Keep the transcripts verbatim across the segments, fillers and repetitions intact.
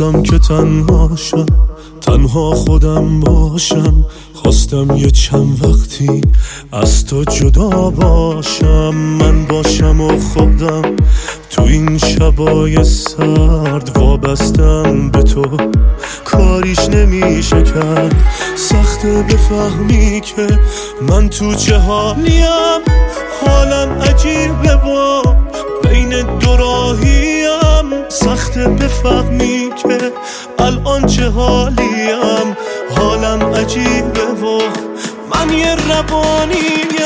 خواستم که تنها شم، تنها خودم باشم. خواستم یه چند وقتی از تو جدا باشم، من باشم و خودم تو این شبای سرد وابستم به تو. کاریش نمیشه کرد، سخته بفهمی که من تو چه حالیم. حالم عجیبه و بین دو راهیم، سخته بفهمی که الان چه حالیم. حالم عجیبه و من یه روانیم،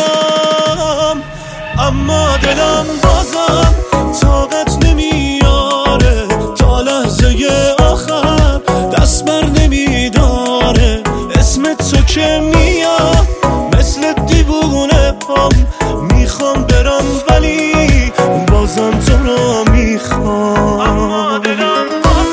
اما دلم بازم طاقت نمیاره، تا لحظه آخر دست بر نمیداره. اسم تو که میاد مثل دیوونه هم، میخوام برم ولی بازم تو رو میخوام. اما دلم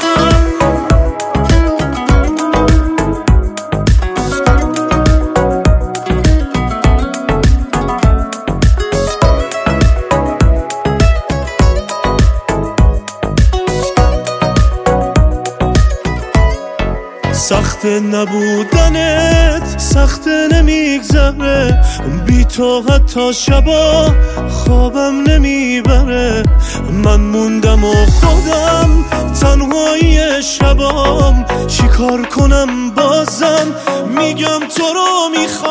سخت نبودنت، سخت نمیگذره بی تو، حتی شبا خوابم نمیبره. من موندم و خودم تنهایی شبام، چی کار کنم بازم میگم تو رو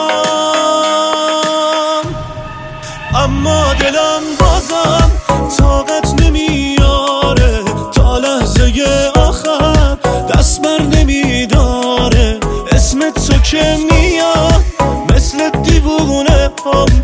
میخوام. اما دلم بازم طاقت نمیاره، تا لحظه آخر دست بر نمیداره. اسم تو که میاد مثل دیوونه هم،